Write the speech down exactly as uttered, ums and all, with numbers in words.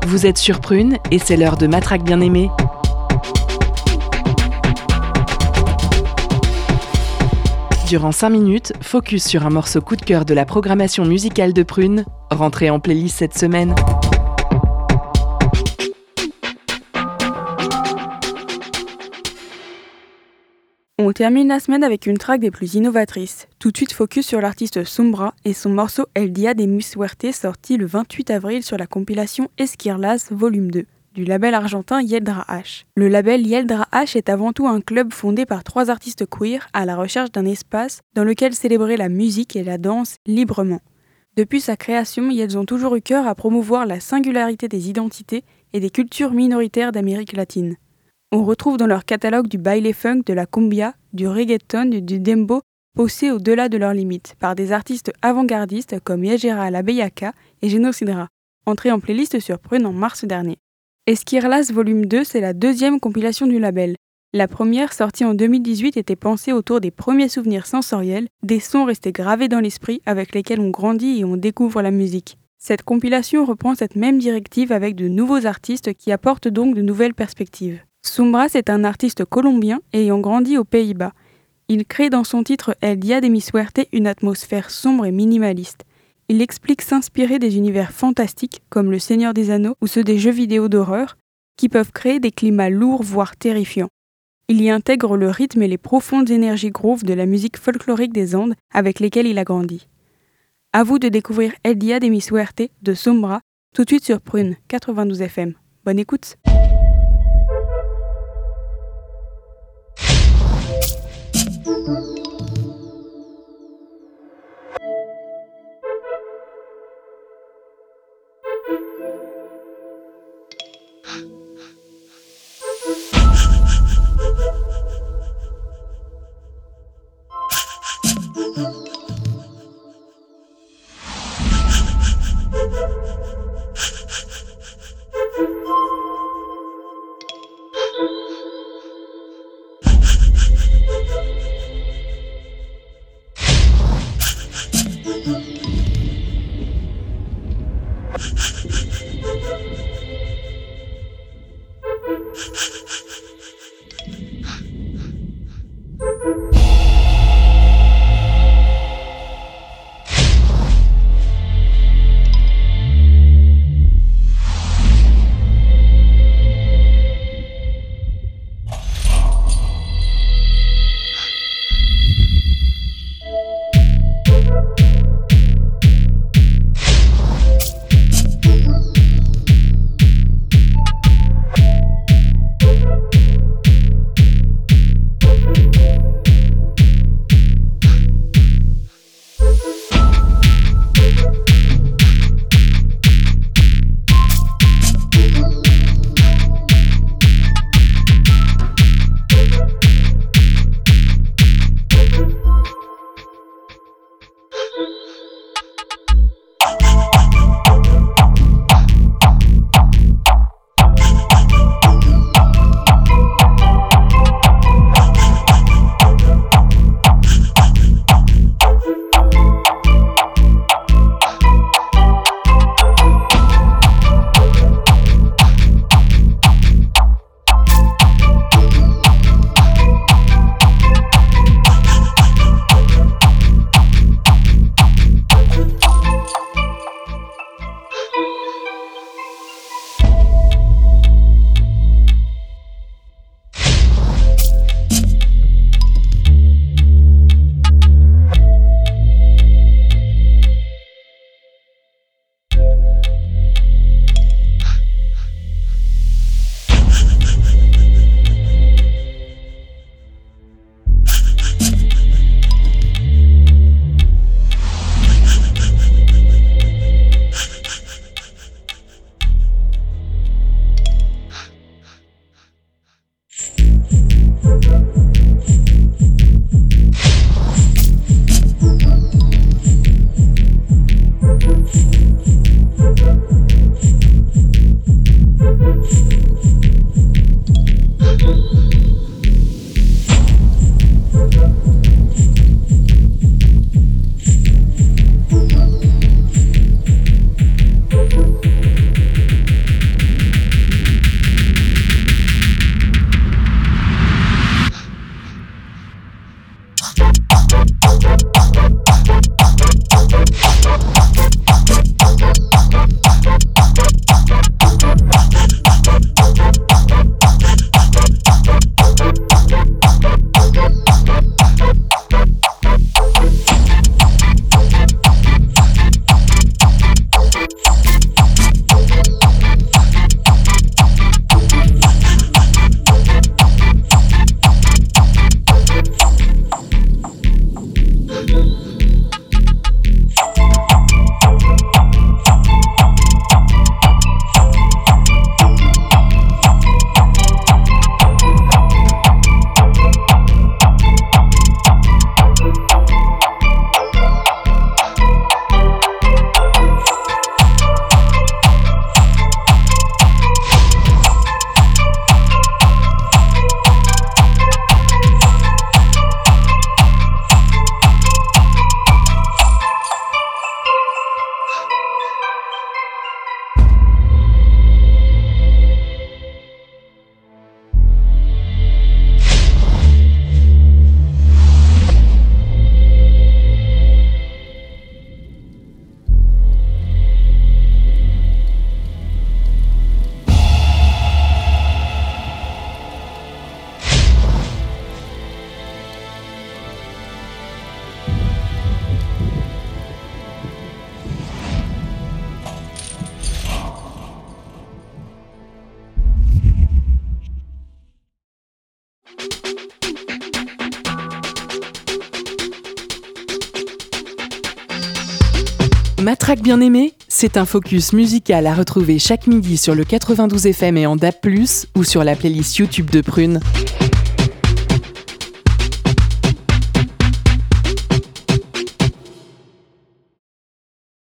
Vous êtes sur Prune et c'est l'heure de Matraque bien-aimée. Durant cinq minutes, focus sur un morceau coup de cœur de la programmation musicale de Prune, rentré en playlist cette semaine. On termine la semaine avec une track des plus innovatrices. Tout de suite focus sur l'artiste Sombra et son morceau El Día de mi Suerte sorti le vingt-huit avril sur la compilation Esquirlas Volume deux du label argentin Yeldra H. Le label Yeldra H est avant tout un club fondé par trois artistes queer à la recherche d'un espace dans lequel célébrer la musique et la danse librement. Depuis sa création, Yelds ont toujours eu cœur à promouvoir la singularité des identités et des cultures minoritaires d'Amérique latine. On retrouve dans leur catalogue du baile funk, de la cumbia, du reggaeton, du dembow, poussés au-delà de leurs limites par des artistes avant-gardistes comme Yajera La Bellaca et Genocidra, entrés en playlist sur Prune en mars dernier. Esquirlas Volume deux, c'est la deuxième compilation du label. La première, sortie en deux mille dix-huit, était pensée autour des premiers souvenirs sensoriels, des sons restés gravés dans l'esprit avec lesquels on grandit et on découvre la musique. Cette compilation reprend cette même directive avec de nouveaux artistes qui apportent donc de nouvelles perspectives. Sombra, c'est un artiste colombien ayant grandi aux Pays-Bas. Il crée dans son titre El Día de mi Suerte une atmosphère sombre et minimaliste. Il explique s'inspirer des univers fantastiques comme Le Seigneur des Anneaux ou ceux des jeux vidéo d'horreur qui peuvent créer des climats lourds voire terrifiants. Il y intègre le rythme et les profondes énergies groove de la musique folklorique des Andes avec lesquelles il a grandi. À vous de découvrir El Día de mi Suerte de Sombra tout de suite sur Prune quatre-vingt-douze F M. Bonne écoute. Matraque bien-aimée, c'est un focus musical à retrouver chaque midi sur le quatre-vingt-douze F M et en D A B plus, ou sur la playlist YouTube de Prune.